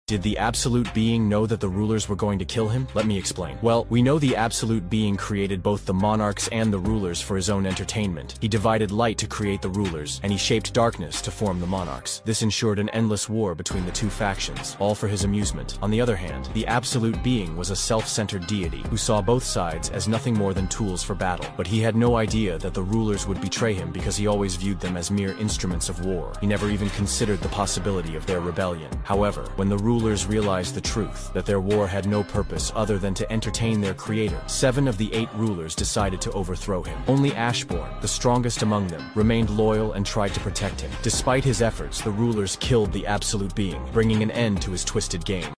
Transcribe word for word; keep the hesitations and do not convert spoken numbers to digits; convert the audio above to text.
Did the Absolute Being know that the rulers were going to kill him? Let me explain. Well, we know the Absolute Being created both the monarchs and the rulers for his own entertainment. He divided light to create the rulers, and he shaped darkness to form the monarchs. This ensured an endless war between the two factions, all for his amusement. On the other hand, the Absolute Being was a self-centered deity who saw both sides as nothing more than tools for battle. But he had no idea that the rulers would betray him because he always viewed them as mere instruments of war. He never even considered the possibility of their rebellion. However, when the rulers realized the truth, that their war had no purpose other than to entertain their creator, seven of the eight rulers decided to overthrow him. Only Ashbourne, the strongest among them, remained loyal and tried to protect him. Despite his efforts, the rulers killed the Absolute Being, bringing an end to his twisted game.